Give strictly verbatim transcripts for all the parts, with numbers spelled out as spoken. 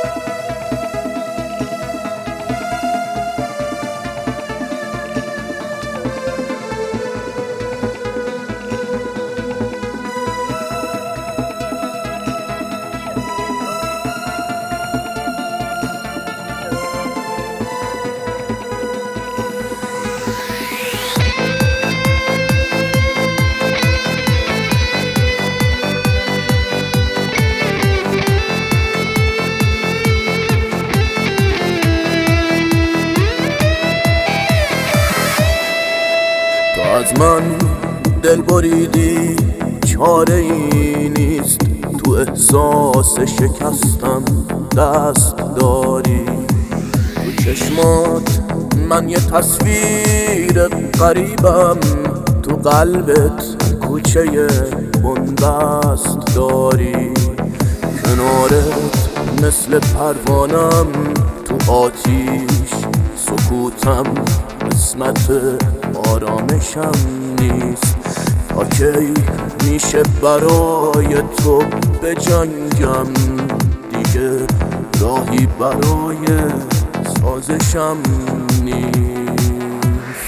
از من دل بریدی، چاره ای نیست، تو احساس شکستم دست داری. تو چشمات من یه تصویر غریبم، تو قلبت کوچه بنبست داری. کنارت مثل پروانم تو آتیش، سکوتم قسمت آرامشم نیست. تا کی میشه برای تو بجنگم، دیگه راهی برای سازشم نیست.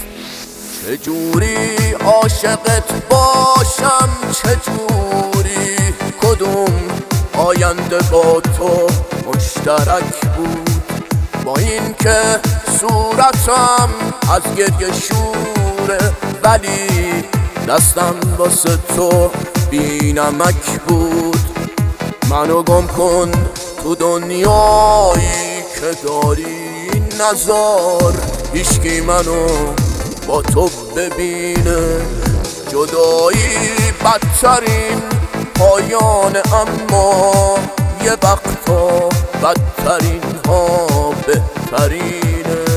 چجوری عاشقت باشم، چجوری کدوم آینده با تو مشترک بود، با این که صورتم از گریه شوره، ولی دستم واسه تو بی نمک بود. منو گم کن تو دنیایی که داری، نزار هیچکی منو با تو ببینه. جدایی بدترین پایانه، اما یه وقتا بدترین ها بهترینه.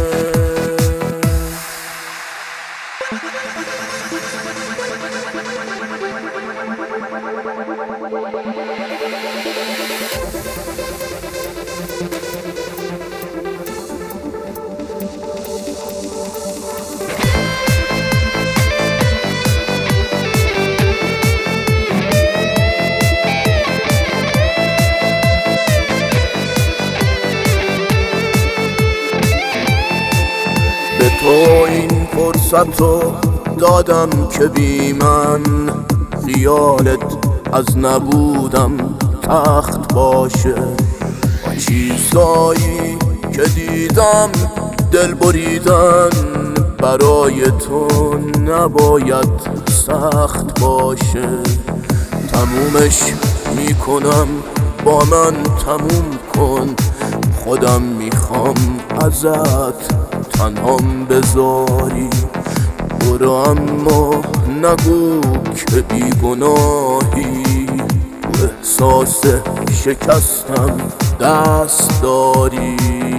به تو این فرصتو دادم که بی من خیالت از نبودم تخت باشه. با چیزایی که دیدم دل بریدن برای تو نباید سخت باشه. تمومش میکنم، با من تموم کن، خودم میخوام ازت تنهام بذاری. برو اما نگو که بیگناهی، تو احساس شکستم دست داری.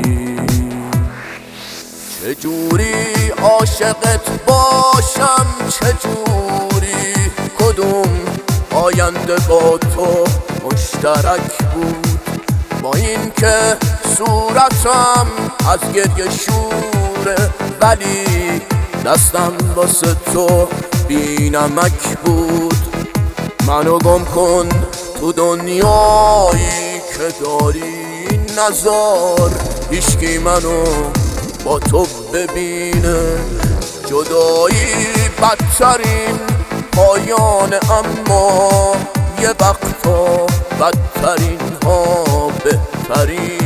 چجوری عاشقت باشم، چجوری کدوم آینده با تو مشترک بود، با این که صورتم از گریه شوره، ولی دستم واسه تو بی نمک بود. منو گم کن تو دنیایی که داری، نزار هیچکی منو با تو ببینه. جدایی بدترین پایانه، اما یه وقتا بدترین ها بهترین.